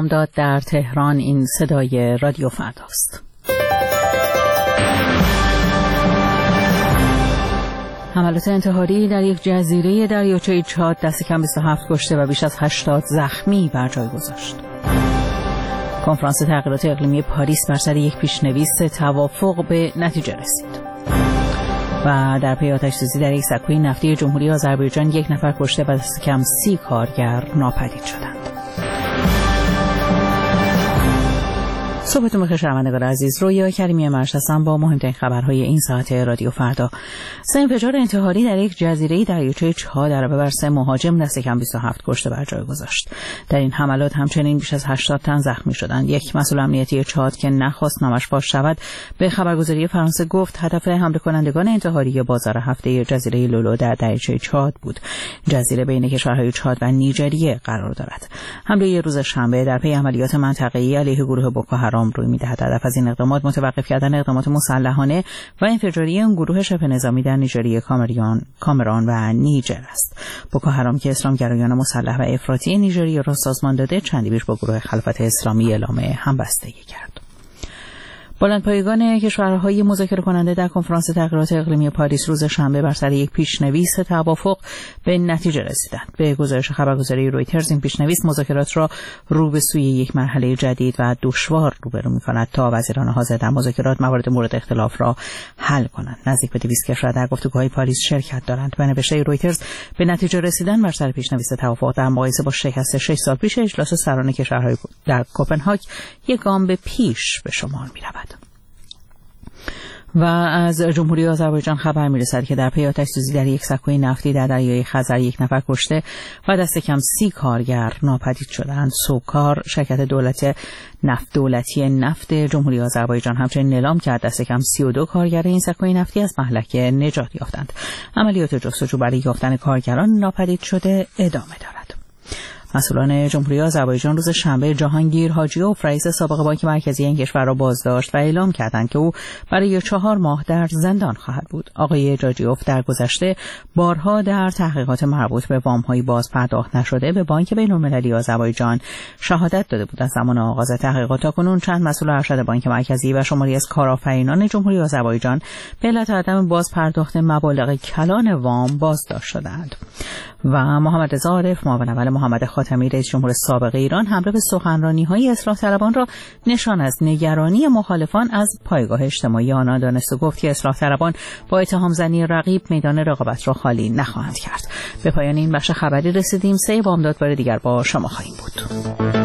داد در تهران. این صدای رادیو فردا است. حملات انتحاری در یک جزیره دریاچه چاد دست کم 27 کشته و بیش از 80 زخمی بر جای گذاشت. کنفرانس تغییرات اقلیمی پاریس بر سر یک پیشنویس توافق به نتیجه رسید. و در پی آتش‌سوزی در یک سکوی نفتی جمهوری آذربایجان 1 نفر کشته و دست کم 30 کارگر ناپدید شدند. صبحتون بخیر شنوندگان عزیز. رویا کریمی مرش هستم با مهمترین خبرهای این ساعت رادیو فردا. 3 انفجار انتحاری در یک جزیره دریاچه چاد علاوه بر 3 مهاجم دست کم 27 کشته بر جای گذاشت. در این حملات همچنین بیش از 80 تن زخمی شدند. یک مسئول امنیتی چاد که نخواست نامش فاش شود به خبرگزاری فرانسه گفت هدف حمله کنندگان انتحاری بازار هفته جزیره لولو در دریاچه چاد بود. جزیره بین کشورهای چاد و نیجریه قرار دارد. حمله روز شنبه در پی عملیات منطقه‌ای علیه گروه بوکو حرام روی می‌دهد. هدف از این اقدامات متوقف کردن اقدامات مسلحانه و انفجاری این گروه شبه نظامی در نیجریه، کامرون و نیجر است. بوکو حرام که اسلامگرایان مسلح و افراطی نیجریه را سازمان داده، چندی پیش با گروه خلافت اسلامی اعلام همبستگی کرد. بلندپایگان کشورهای مذاکره کننده در کنفرانس تغییرات اقلیمی پاریس روز شنبه بر سر یک پیشنویس توافق به نتیجه رسیدند. به گزارش خبرگزاری رویترز این پیشنویس مذاکرات را رو به سوی یک مرحله جدید و دشوار روبرو می‌کند تا وزیران حاضر در مذاکرات موارد مورد اختلاف را حل کنند. نزدیک به 200 کشور در گفتگوهای پاریس شرکت دارند. به نوشته رویترز به نتیجه رسیدن بر سر پیشنویس توافق در مقایسه با شکست 6 سال پیش اجلاس سران کشورهای در کوپنهاگ یک گام به پیش به شمار می‌رود. و از جمهوری آذربایجان خبر می‌رسد که در پی آتش‌سوزی در یک سکوی نفتی در دریای خزر 1 نفر کشته و دست کم 30 کارگر ناپدید شدند. سوکار شرکت دولتی نفت جمهوری آذربایجان همچنین اعلام کرد دست کم 32 کارگر این سکوی نفتی از مهلک نجات یافتند. عملیات جستجو برای یافتن کارگران ناپدید شده ادامه دارد. مسئولان جمهوری آذربایجان روز شنبه جهانگیر حاجیوف رئیس سابق بانک مرکزی این کشور را بازداشت و اعلام کردند که او برای 4 ماه در زندان خواهد بود. آقای جاجیوف در گذشته بارها در تحقیقات مربوط به وام‌های باز پرداخت نشده به بانک بین‌المللی آذربایجان شهادت داده بود. از زمان آغاز تحقیقات تاکنون چند مسئول ارشد بانک مرکزی و شماری از کارآفرینان جمهوری آذربایجان به علت عدم باز پرداخت مبالغ کلان وام بازداشت شدند. و محمد رضا عارف معاون اول محمد خاتمی رئیس جمهور سابق ایران حمله به سخنرانی‌های اصلاح طلبان را نشان از نگرانی مخالفان از پایگاه اجتماعی آنها دانست و گفت که اصلاح طلبان با اتهام زنی رقیب میدان رقابت را خالی نخواهند کرد. به پایان این بخش خبری رسیدیم. 3 بامداد بار دیگر با شما خواهیم بود.